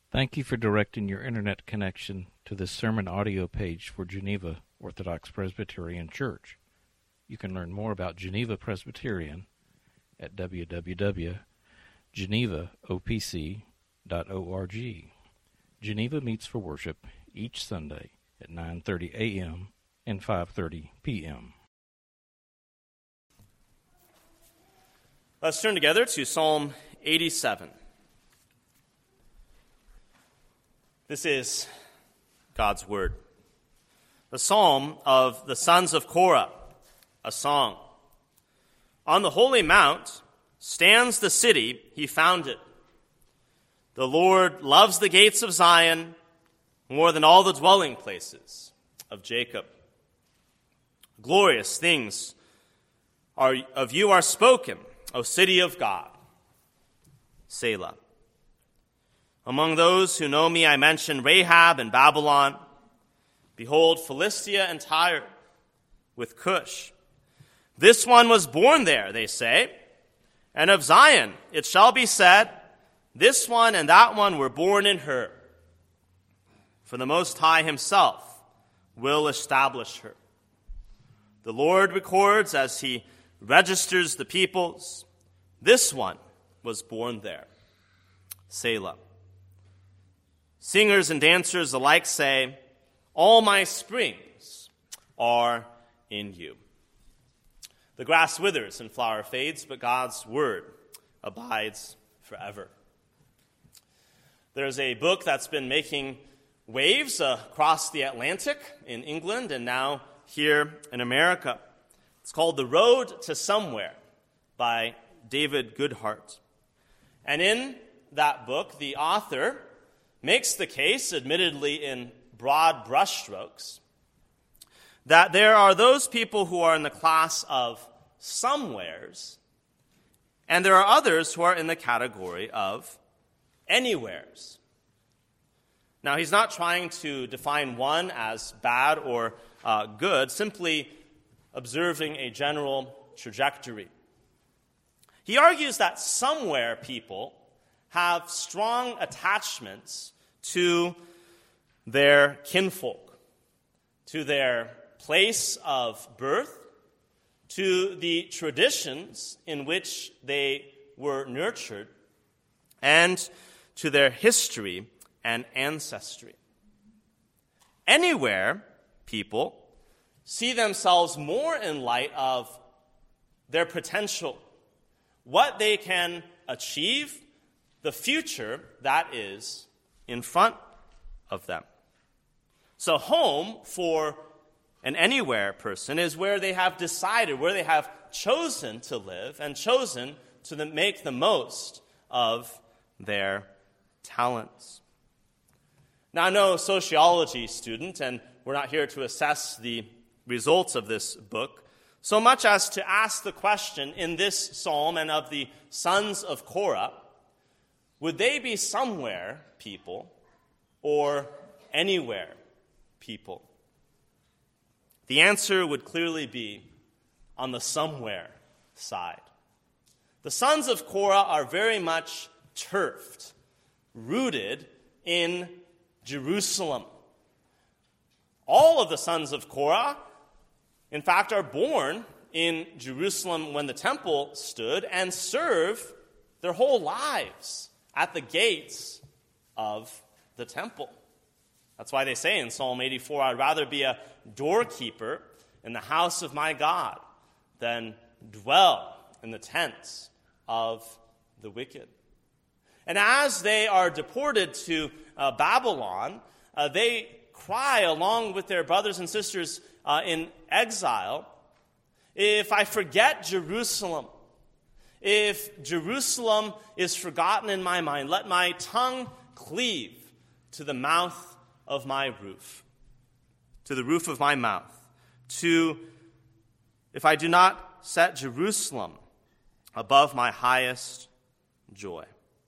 Thank you for directing your internet connection to this sermon audio page for Geneva Orthodox Presbyterian Church. You can learn more about Geneva Presbyterian at www.genevaopc.org. Geneva meets for worship each Sunday at 9:30 a.m. and 5:30 p.m. Let's turn together to Psalm 87. This is God's Word. The Psalm of the sons of Korah, a song. On the holy mount stands the city he founded. The Lord loves the gates of Zion more than all the dwelling places of Jacob. Glorious things of you are spoken, O city of God. Selah. Among those who know me, I mention Rahab and Babylon. Behold, Philistia and Tyre with Cush. This one was born there, they say. And of Zion it shall be said, this one and that one were born in her. For the Most High himself will establish her. The Lord records as he registers the peoples. This one was born there. Selah. Singers and dancers alike say, all my springs are in you. The grass withers and flower fades, but God's word abides forever. There's a book that's been making waves across the Atlantic in England and now here in America. It's called The Road to Somewhere by David Goodhart. And in that book, the author makes the case, admittedly in broad brushstrokes, that there are those people who are in the class of somewheres, and there are others who are in the category of anywheres. Now, he's not trying to define one as bad or good, simply observing a general trajectory. He argues that somewhere people have strong attachments to their kinfolk, to their place of birth, to the traditions in which they were nurtured, and to their history and ancestry. Anywhere people see themselves more in light of their potential, what they can achieve, the future that is in front of them. So home for an anywhere person is where they have decided, where they have chosen to live and chosen to make the most of their talents. Now, I'm no sociology student, and we're not here to assess the results of this book, so much as to ask the question in this psalm and of the sons of Korah, would they be somewhere people or anywhere people? The answer would clearly be on the somewhere side. The sons of Korah are very much turfed, rooted in Jerusalem. All of the sons of Korah, in fact, are born in Jerusalem when the temple stood and serve their whole lives at the gates of the temple. That's why they say in Psalm 84, I'd rather be a doorkeeper in the house of my God than dwell in the tents of the wicked. And as they are deported to Babylon, they cry along with their brothers and sisters in exile, if I forget Jerusalem, if Jerusalem is forgotten in my mind, let my tongue cleave to the mouth of my roof, to the roof of my mouth, if I do not set Jerusalem above my highest joy.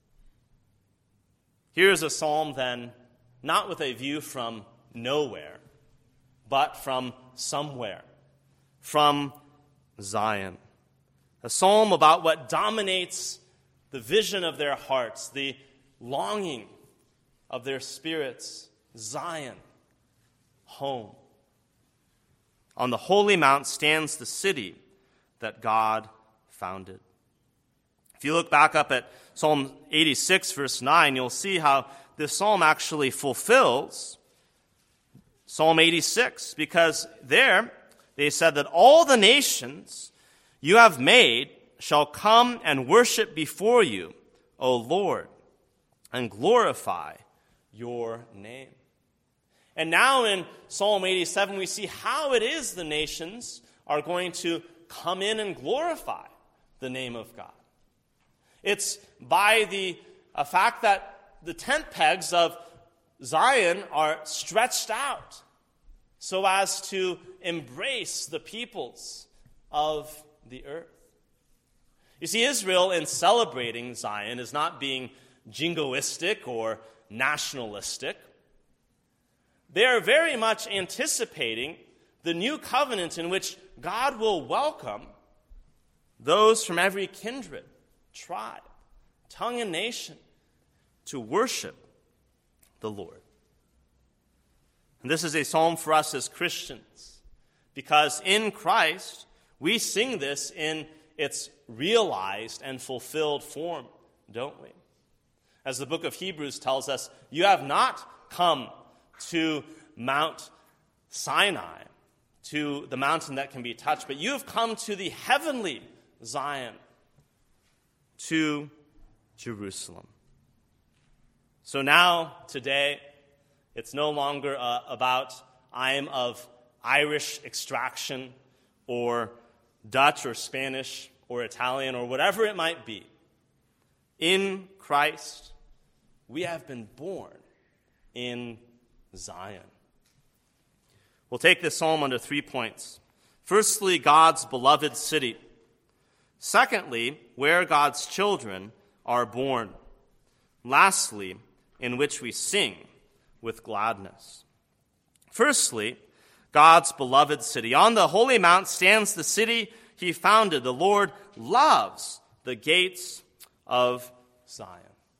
Here's a psalm then, not with a view from nowhere, but from somewhere, from Zion. A psalm about what dominates the vision of their hearts, the longing of their spirits, Zion, home. On the holy mount stands the city that God founded. If you look back up at Psalm 86, verse 9, you'll see how this psalm actually fulfills Psalm 86, because there they said that all the nations you have made shall come and worship before you, O Lord, and glorify your name. And now in Psalm 87, we see how it is the nations are going to come in and glorify the name of God. It's by the fact that the tent pegs of Zion are stretched out so as to embrace the peoples of the earth. You see, Israel, in celebrating Zion, is not being jingoistic or nationalistic. They are very much anticipating the new covenant in which God will welcome those from every kindred, tribe, tongue, and nation to worship the Lord. And this is a psalm for us as Christians, because in Christ we sing this in its realized and fulfilled form, don't we? As the book of Hebrews tells us, you have not come to Mount Sinai, to the mountain that can be touched, but you have come to the heavenly Zion, to Jerusalem. So now, today, it's no longer about I am of Irish extraction or Dutch or Spanish or Italian or whatever it might be. In Christ, we have been born in Zion. We'll take this psalm under 3 points. Firstly, God's beloved city. Secondly, where God's children are born. Lastly, in which we sing with gladness. Firstly, God's beloved city. On the holy mount stands the city he founded. The Lord loves the gates of Zion.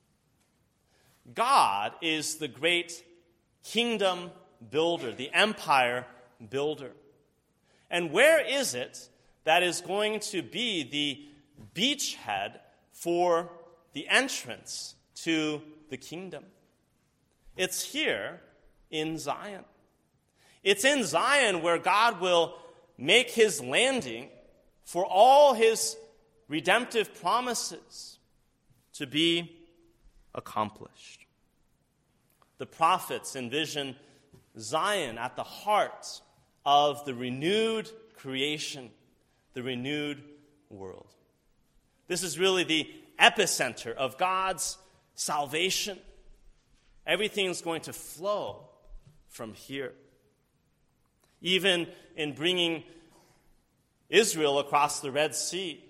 God is the great kingdom builder, the empire builder. And where is it that is going to be the beachhead for the entrance to the kingdom? It's here in Zion. It's in Zion where God will make his landing for all his redemptive promises to be accomplished. The prophets envision Zion at the heart of the renewed creation, the renewed world. This is really the epicenter of God's salvation. Everything is going to flow from here. Even in bringing Israel across the Red Sea,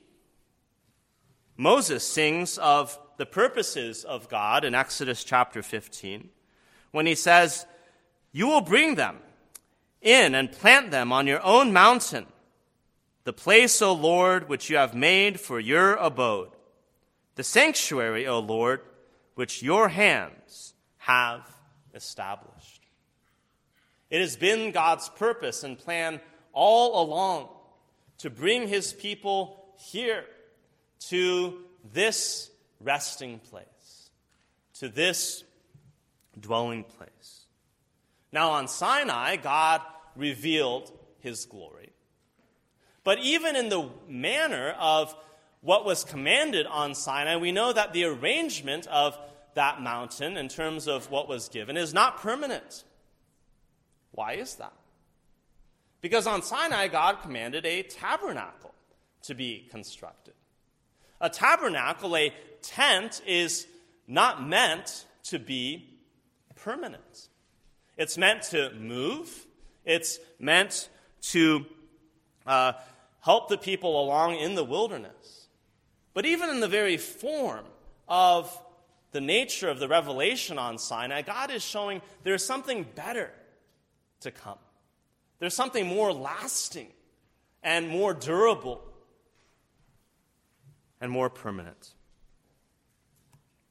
Moses sings of the purposes of God in Exodus chapter 15, when he says, "You will bring them in and plant them on your own mountain, the place, O Lord, which you have made for your abode, the sanctuary, O Lord, which your hands have established." It has been God's purpose and plan all along to bring his people here to this resting place, to this dwelling place. Now on Sinai, God revealed his glory. But even in the manner of what was commanded on Sinai, we know that the arrangement of that mountain in terms of what was given is not permanent. Why is that? Because on Sinai, God commanded a tabernacle to be constructed. A tabernacle, a tent, is not meant to be permanent. It's meant to move. It's meant to help the people along in the wilderness. But even in the very form of the nature of the revelation on Sinai, God is showing there's something better to come. There's something more lasting and more durable and more permanent.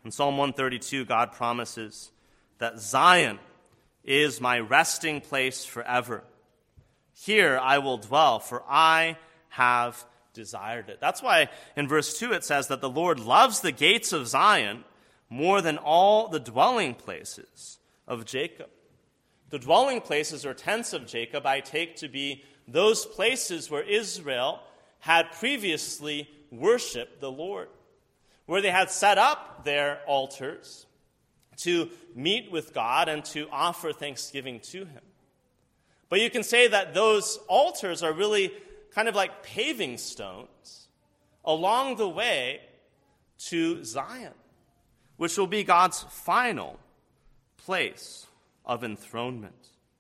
In Psalm 132, God promises that Zion is my resting place forever. Here I will dwell, for I have desired it. That's why in verse 2 it says that the Lord loves the gates of Zion more than all the dwelling places of Jacob. The dwelling places or tents of Jacob I take to be those places where Israel had previously worshiped the Lord, where they had set up their altars to meet with God and to offer thanksgiving to him. But you can say that those altars are really kind of like paving stones along the way to Zion, which will be God's final place of enthronement.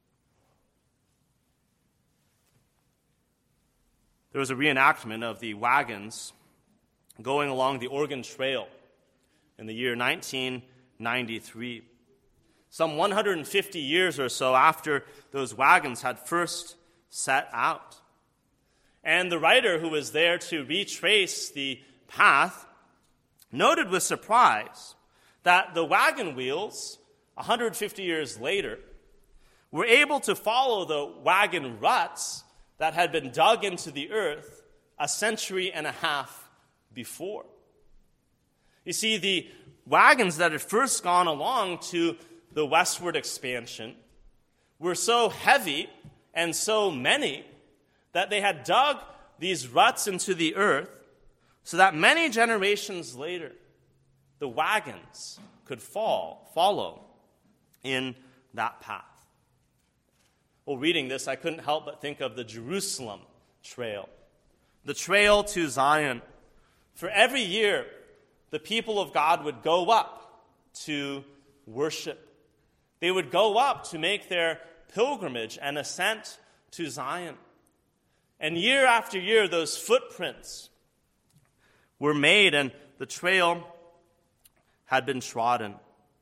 There was a reenactment of the wagons going along the Oregon Trail in the year 1993. Some 150 years or so after those wagons had first set out. And the writer who was there to retrace the path noted with surprise that the wagon wheels, 150 years later, were able to follow the wagon ruts that had been dug into the earth a century and a half before. You see, the wagons that had first gone along to the westward expansion were so heavy and so many that they had dug these ruts into the earth so that many generations later, the wagons could follow in that path. Well, reading this, I couldn't help but think of the Jerusalem Trail, the trail to Zion. For every year, the people of God would go up to worship. They would go up to make their pilgrimage and ascent to Zion. And year after year, those footprints were made and the trail had been trodden.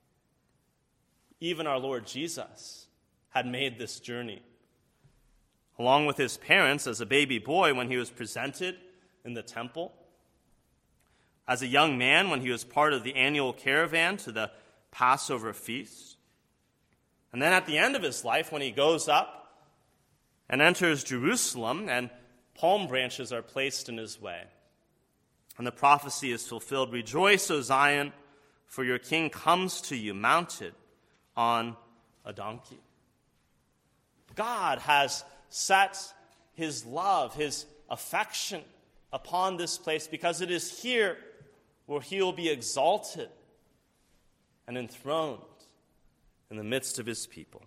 Even our Lord Jesus had made this journey. Along with his parents as a baby boy when he was presented in the temple. As a young man when he was part of the annual caravan to the Passover feast. And then at the end of his life when he goes up and enters Jerusalem and palm branches are placed in his way. And the prophecy is fulfilled. Rejoice, O Zion, for your king comes to you mounted on a donkey. God has set his love, his affection upon this place because it is here where he will be exalted and enthroned in the midst of his people.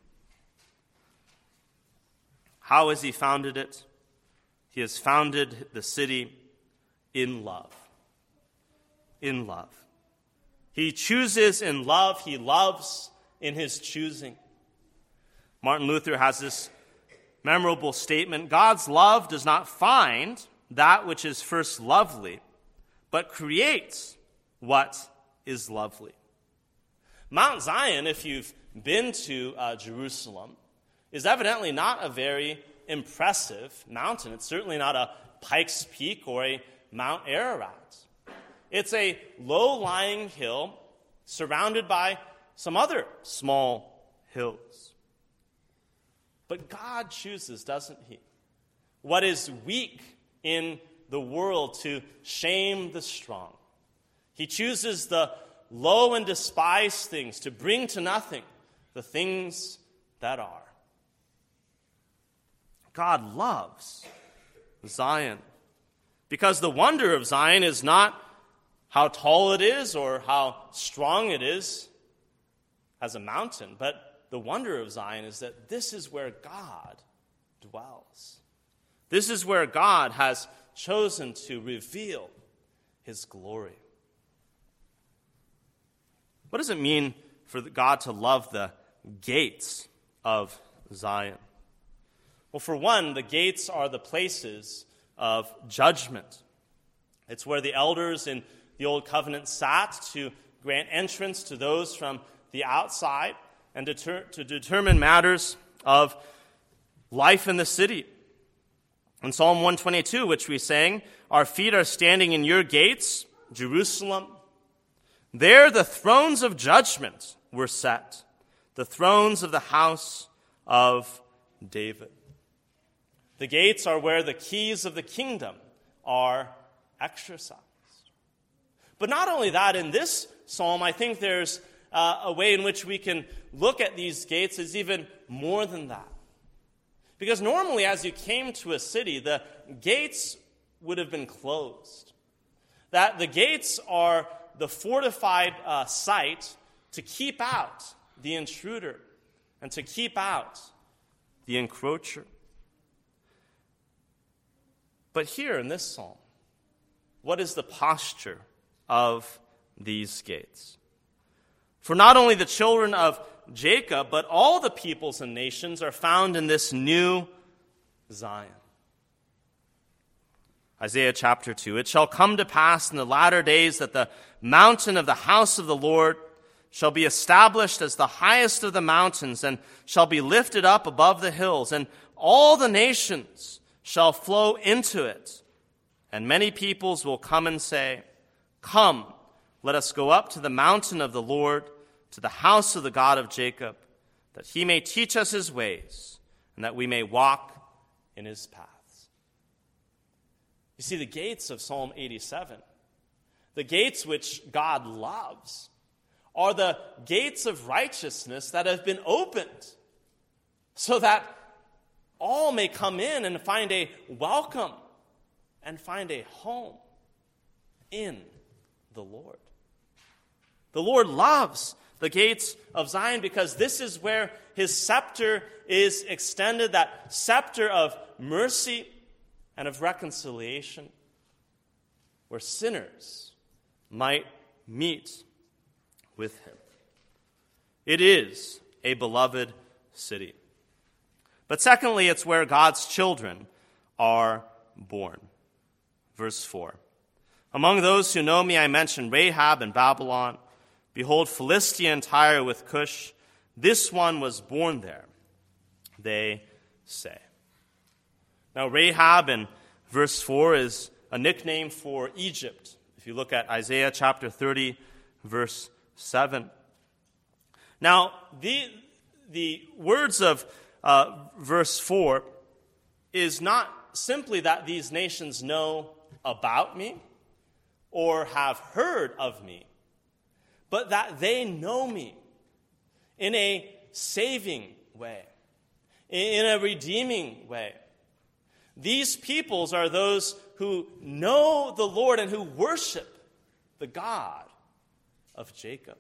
How has he founded it? He has founded the city in love. In love. He chooses in love. He loves in his choosing. Martin Luther has this memorable statement: God's love does not find that which is first lovely, but creates what is lovely. Mount Zion, if you've been to Jerusalem, is evidently not a very impressive mountain. It's certainly not a Pikes Peak or a Mount Ararat. It's a low-lying hill surrounded by some other small hills. But God chooses, doesn't he, what is weak in the world to shame the strong. He chooses the low and despised things to bring to nothing the things that are. God loves Zion because the wonder of Zion is not how tall it is or how strong it is as a mountain, but the wonder of Zion is that this is where God dwells. This is where God has chosen to reveal his glory. What does it mean for God to love the gates of Zion? Well, for one, the gates are the places of judgment. It's where the elders in the Old Covenant sat to grant entrance to those from the outside and to determine matters of life in the city. In Psalm 122, which we sang, our feet are standing in your gates, Jerusalem. There the thrones of judgment were set, the thrones of the house of David. The gates are where the keys of the kingdom are exercised. But not only that, in this psalm, I think there's a way in which we can look at these gates is even more than that. Because normally, as you came to a city, the gates would have been closed. That the gates are the fortified site to keep out the intruder and to keep out the encroacher. But here in this psalm, what is the posture of these gates? For not only the children of Jacob, but all the peoples and nations are found in this new Zion. Isaiah chapter 2, it shall come to pass in the latter days that the mountain of the house of the Lord shall be established as the highest of the mountains and shall be lifted up above the hills, and all the nations shall flow into it. And many peoples will come and say, Come, let us go up to the mountain of the Lord, to the house of the God of Jacob, that he may teach us his ways, and that we may walk in his paths. You see, the gates of Psalm 87, the gates which God loves, are the gates of righteousness that have been opened so that all may come in and find a welcome and find a home in the Lord. The Lord loves the gates of Zion because this is where his scepter is extended, that scepter of mercy and of reconciliation, where sinners might meet with him. It is a beloved city. But secondly, it's where God's children are born. Verse 4. Among those who know me, I mention Rahab and Babylon. Behold, Philistia and Tyre with Cush. This one was born there, they say. Now, Rahab in verse 4 is a nickname for Egypt. If you look at Isaiah chapter 30, verse 7. Now, the words of verse 4 is not simply that these nations know about me or have heard of me, but that they know me in a saving way, in a redeeming way. These peoples are those who know the Lord and who worship the God of Jacob.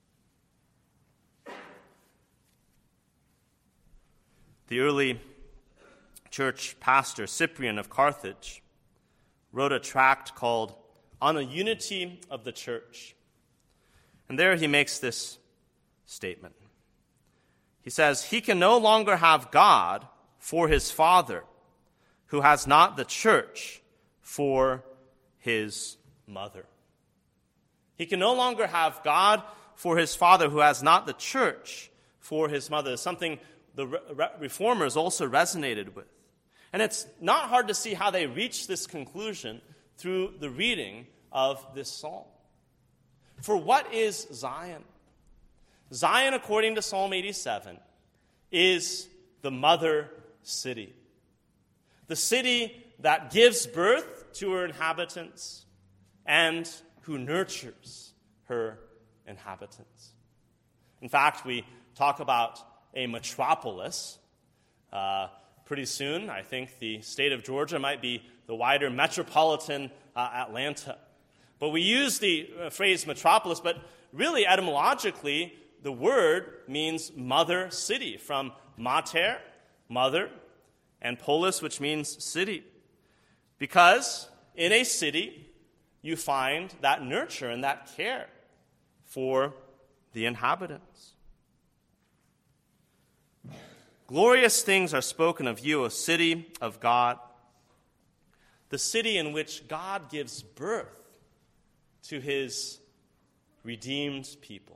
The early church pastor, Cyprian of Carthage, wrote a tract called On the Unity of the Church. And there he makes this statement. He says, he can no longer have God for his father, who has not the church for his mother. He can no longer have God for his father, who has not the church for his mother. Something the reformers also resonated with. And it's not hard to see how they reached this conclusion through the reading of this psalm. For what is Zion? Zion, according to Psalm 87, is the mother city. The city that gives birth to her inhabitants and who nurtures her inhabitants. In fact, we talk about a metropolis. Pretty soon, I think the state of Georgia might be the wider metropolitan Atlanta. But we use the phrase metropolis, but really etymologically, the word means mother city, from mater, mother, and polis, which means city. Because in a city, you find that nurture and that care for the inhabitants. Glorious things are spoken of you, O city of God, the city in which God gives birth to his redeemed people.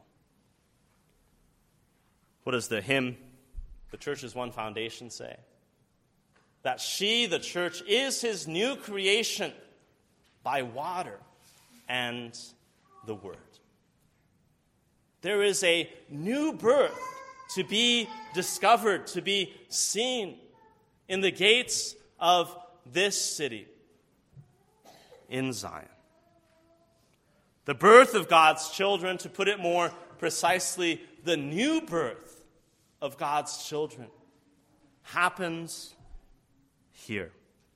What does the hymn, The Church's One Foundation, say? That she, the church, is his new creation by water and the word. there is a new birth to be discovered, to be seen in the gates of this city, in Zion. The birth of God's children, to put it more precisely, the new birth of God's children, happens here.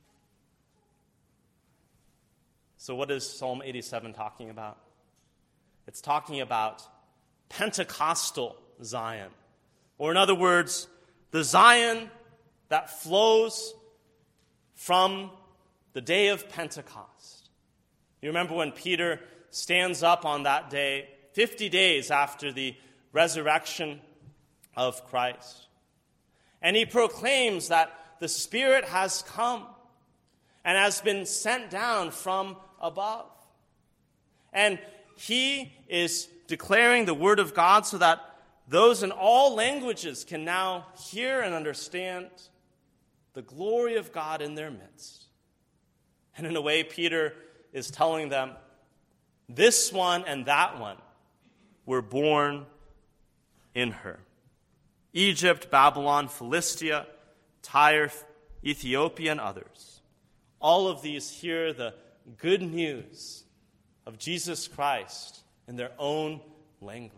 So what is Psalm 87 talking about? It's talking about Pentecostal Zion. Or in other words, the Zion that flows from the day of Pentecost. You remember when Peter stands up on that day, 50 days after the resurrection of Christ. And he proclaims that the Spirit has come and has been sent down from above. And he is declaring the word of God so that those in all languages can now hear and understand the glory of God in their midst. And in a way, Peter is telling them, this one and that one were born in her. Egypt, Babylon, Philistia, Tyre, Ethiopia, and others. All of these hear the good news of Jesus Christ in their own language.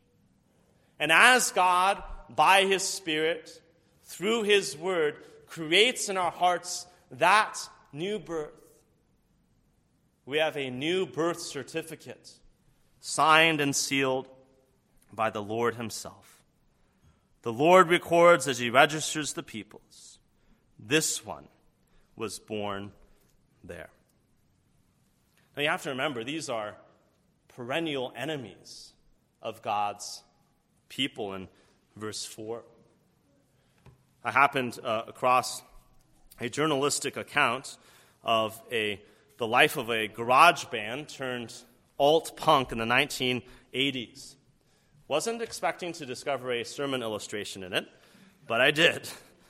And as God, by his Spirit, through his word, creates in our hearts that new birth, we have a new birth certificate, signed and sealed by the Lord himself. The Lord records as he registers the peoples, this one was born there. Now you have to remember, these are perennial enemies of God's people in verse 4. I happened across a journalistic account of the life of a garage band turned alt-punk in the 1980s. Wasn't expecting to discover a sermon illustration in it, but I did.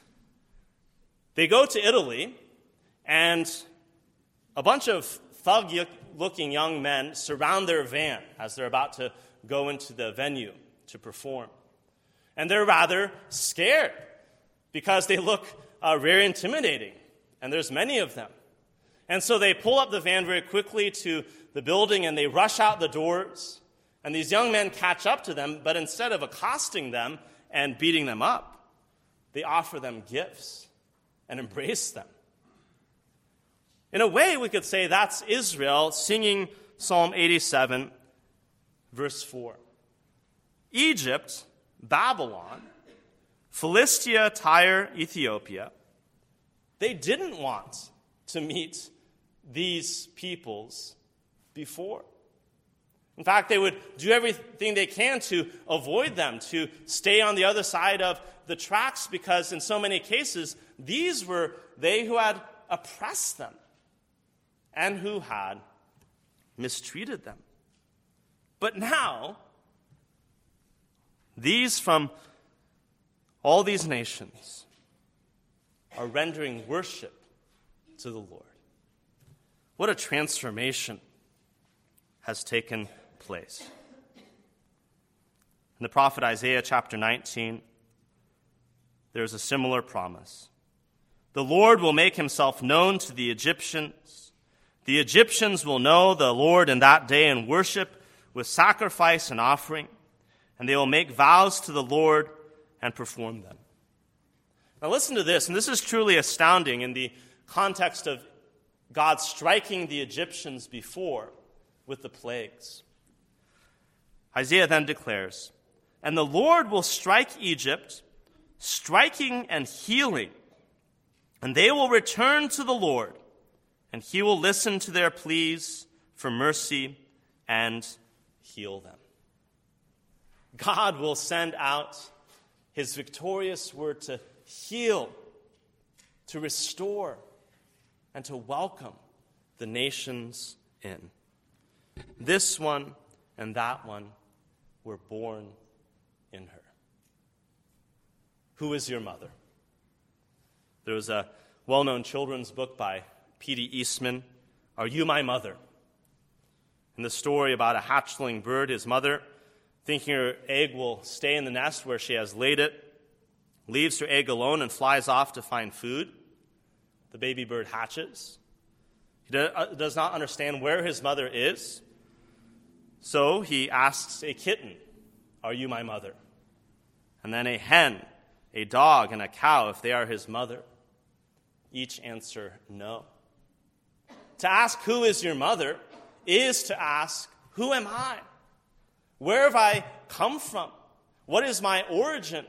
They go to Italy, and a bunch of thug-looking young men surround their van as they're about to go into the venue to perform. And they're rather scared because they look very intimidating, and there's many of them. And so they pull up the van very quickly to the building, and they rush out the doors. And these young men catch up to them, but instead of accosting them and beating them up, they offer them gifts and embrace them. In a way, we could say that's Israel singing Psalm 87, verse 4. Egypt, Babylon, Philistia, Tyre, Ethiopia, they didn't want to meet these peoples before. In fact, they would do everything they can to avoid them, to stay on the other side of the tracks, because in so many cases, these were they who had oppressed them and who had mistreated them. But now, these from all these nations are rendering worship to the Lord. What a transformation has taken place. In the prophet Isaiah chapter 19, there's a similar promise. The Lord will make himself known to the Egyptians. The Egyptians will know the Lord in that day and worship with sacrifice and offering, and they will make vows to the Lord and perform them. Now listen to this, and this is truly astounding in the context of God striking the Egyptians before with the plagues. Isaiah then declares, and the Lord will strike Egypt, striking and healing, and they will return to the Lord, and he will listen to their pleas for mercy and heal them. God will send out his victorious word to heal, to restore, and to welcome the nations in. This one and that one were born in her. Who is your mother? There was a well-known children's book by P.D. Eastman, Are You My Mother? In the story about a hatchling bird, his mother, thinking her egg will stay in the nest where she has laid it, leaves her egg alone and flies off to find food. The baby bird hatches. He does not understand where his mother is, so he asks a kitten, "Are you my mother?" And then a hen, a dog, and a cow, if they are his mother. Each answer no. To ask who is your mother is to ask, who am I? Where have I come from? What is my origin?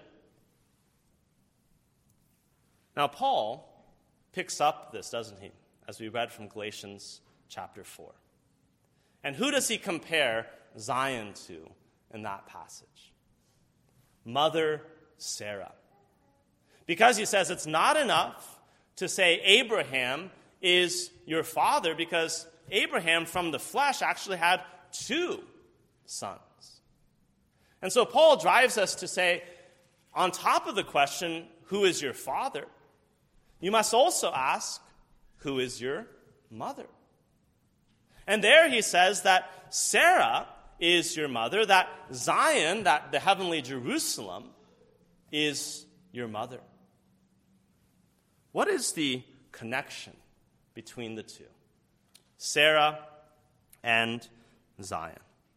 Now, Paul picks up this, doesn't he, as we read from Galatians chapter 4. And who does he compare Zion to in that passage? Mother Sarah. Because he says it's not enough to say Abraham is your father, because Abraham from the flesh actually had 2 sons. And so Paul drives us to say, on top of the question, who is your father? You must also ask, who is your mother? And there he says that Sarah is your mother, that Zion, that the heavenly Jerusalem, is your mother. What is the connection between the two? Sarah and Zion.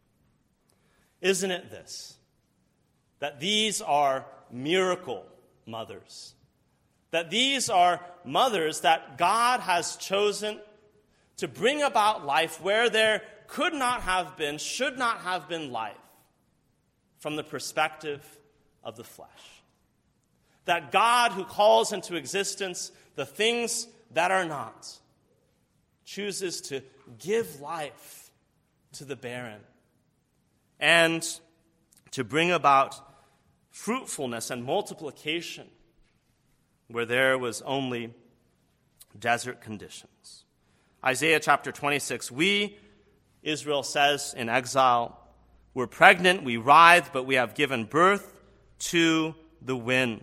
Isn't it this? That these are miracle mothers. That these are mothers that God has chosen to bring about life where there could not have been, should not have been life from the perspective of the flesh. That God, who calls into existence the things that are not, chooses to give life to the barren and to bring about fruitfulness and multiplication where there was only desert conditions. Isaiah chapter 26, we, Israel says in exile, were pregnant, we writhed, but we have given birth to the wind.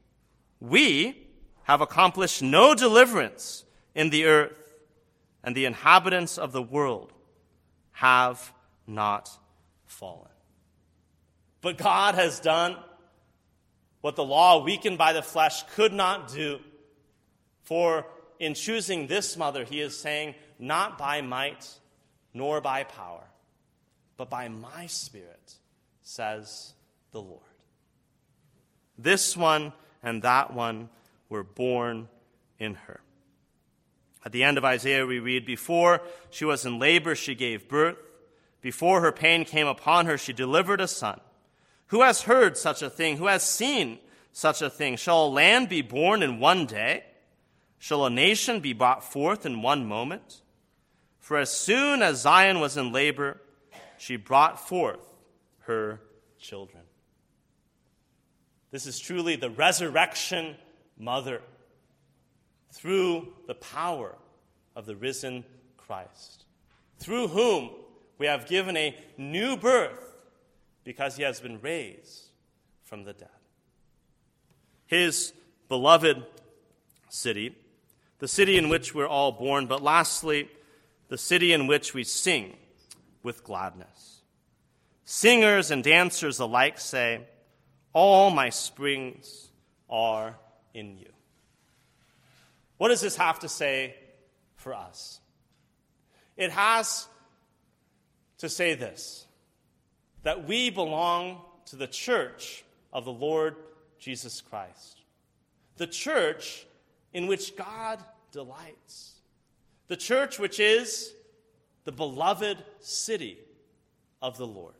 We have accomplished no deliverance in the earth, and the inhabitants of the world have not fallen. But God has done what the law weakened by the flesh could not do. For in choosing this mother, he is saying, not by might nor by power, but by my Spirit, says the Lord. This one and that one were born in her. At the end of Isaiah, we read, before she was in labor, she gave birth. Before her pain came upon her, she delivered a son. Who has heard such a thing? Who has seen such a thing? Shall a land be born in one day? Shall a nation be brought forth in one moment? For as soon as Zion was in labor, she brought forth her children. This is truly the resurrection mother through the power of the risen Christ, through whom we have given a new birth because he has been raised from the dead. His beloved city, the city in which we're all born, but lastly, the city in which we sing with gladness. Singers and dancers alike say, all my springs are in you. What does this have to say for us? It has to say this, that we belong to the church of the Lord Jesus Christ, the church in which God delights, the church which is the beloved city of the Lord.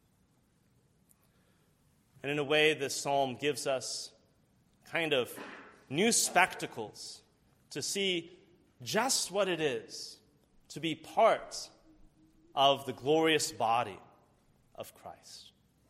And in a way, this psalm gives us kind of new spectacles to see just what it is to be part of the glorious body of Christ.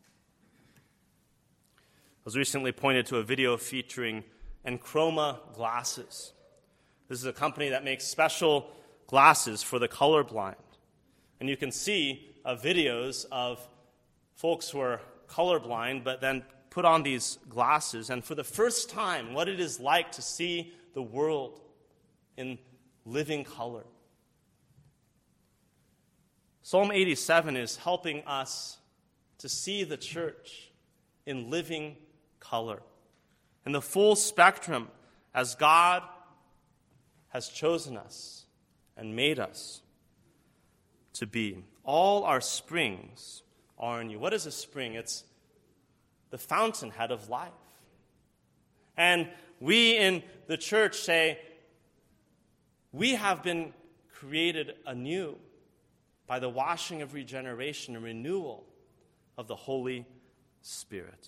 I was recently pointed to a video featuring Enchroma glasses. This is a company that makes special glasses for the colorblind. And you can see videos of folks who are colorblind but then put on these glasses, and for the first time, what it is like to see the world in living color. Psalm 87 is helping us to see the church in living color, in the full spectrum as God has chosen us and made us to be. All our springs are in you. What is a spring? It's the fountainhead of life. And we in the church say, we have been created anew by the washing of regeneration and renewal of the Holy Spirit.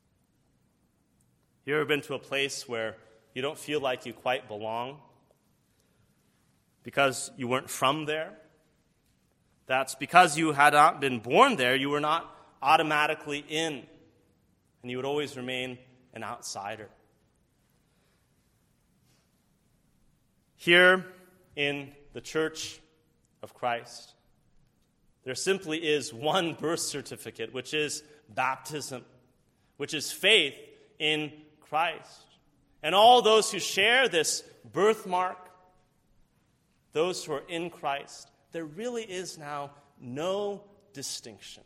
You ever been to a place where you don't feel like you quite belong because you weren't from there? That's because you had not been born there, you were not automatically in, and you would always remain an outsider. Here in the Church of Christ, there simply is one birth certificate, which is baptism, which is faith in Christ. And all those who share this birthmark, those who are in Christ, there really is now no distinction.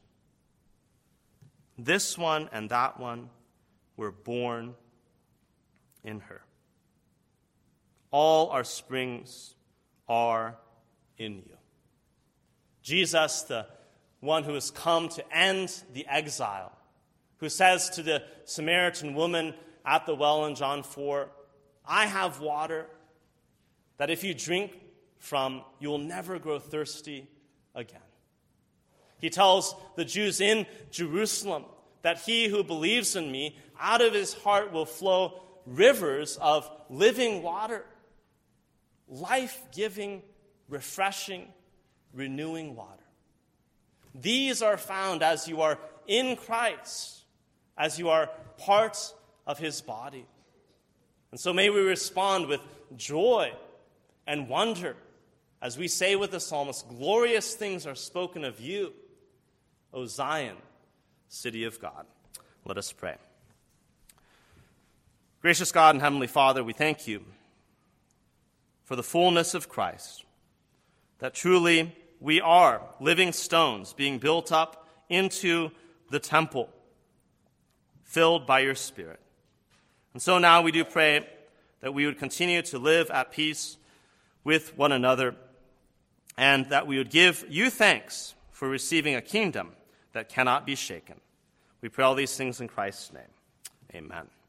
This one and that one were born in her. All our springs are in you. Jesus, the one who has come to end the exile, who says to the Samaritan woman at the well in John 4, I have water that if you drink from, you will never grow thirsty again. He tells the Jews in Jerusalem that he who believes in me, out of his heart will flow rivers of living water, life-giving, refreshing, renewing water. These are found as you are in Christ, as you are part of his body. And so may we respond with joy and wonder as we say with the psalmist, glorious things are spoken of you, O Zion, city of God. Let us pray. Gracious God and Heavenly Father, we thank you for the fullness of Christ, that truly we are living stones being built up into the temple, filled by your Spirit. And so now we do pray that we would continue to live at peace with one another, and that we would give you thanks for receiving a kingdom that cannot be shaken. We pray all these things in Christ's name. Amen.